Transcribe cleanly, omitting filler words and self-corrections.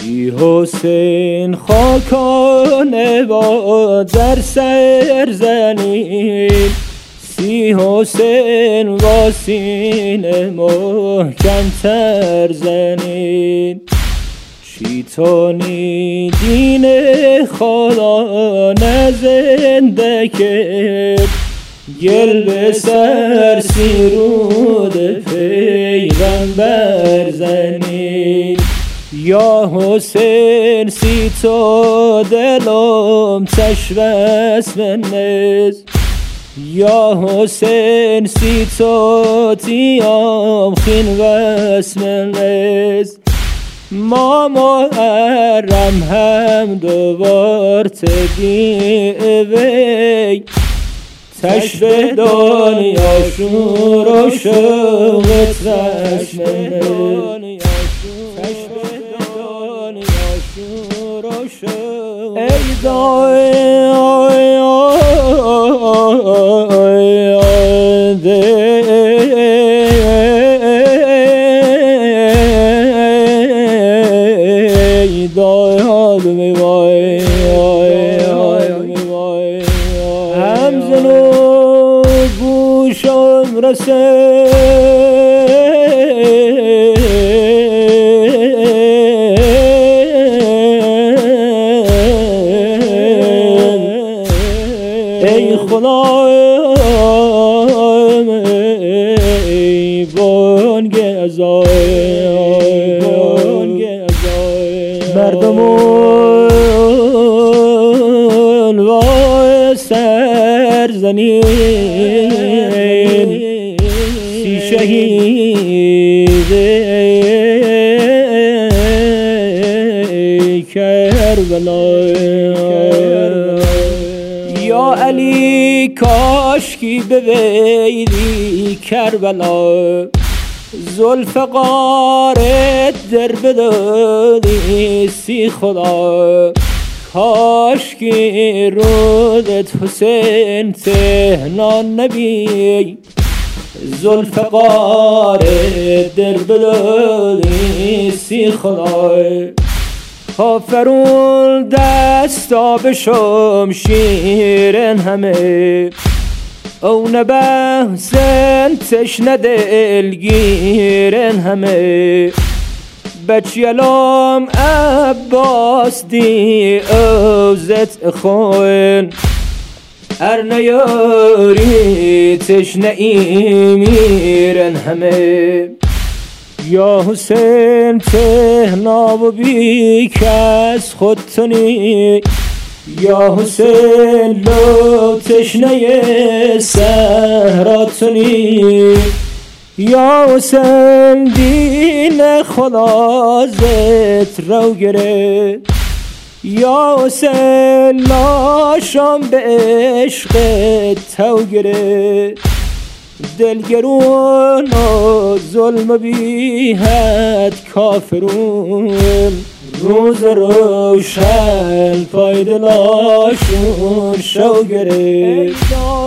سی حسین خاکانه با در سر زنین، سی حسین با سینه محکم تر زنین. شیطانی دین خدا نزنده کرد، گل به سر سیرود پیغمبر زنین. یا حسین سی تو دلم تشوست منز، یا حسین سی تو تیام خین وست منز. ما محرم هم دوبار تبیعی، تشبه دنیا شور و شوقت رشمنه، تشبه دنیا شور و شوقت. ای داد میوای هم زنو گوشم رسه، ای خدا ای بانگ ازای مردمون وای سرزنین، سی شهید کربلا. یا علی کاشکی بویدی کربلا، ذوالفقار در بدادی سی خدا. کاشکی رودت حسین تهنان نبی، ذوالفقار در بدادی سی خدا. کافرون دستا به شمشیرن همه، او نبحثن تشنه دلگیرن همه. بچیلام عباس دی اوزت اخوین، ار نیاری تشنه میرن همه. یا حسین تهنا و بی کس خودتونی، یا حسین لو تشنه سهراتونی. یا حسین دین خدا زت رو گره، یا حسین لاشم به عشق تو گره. دلگرون و ظلم بی حد کافرون، روز روشن پای دلاشون شو گره.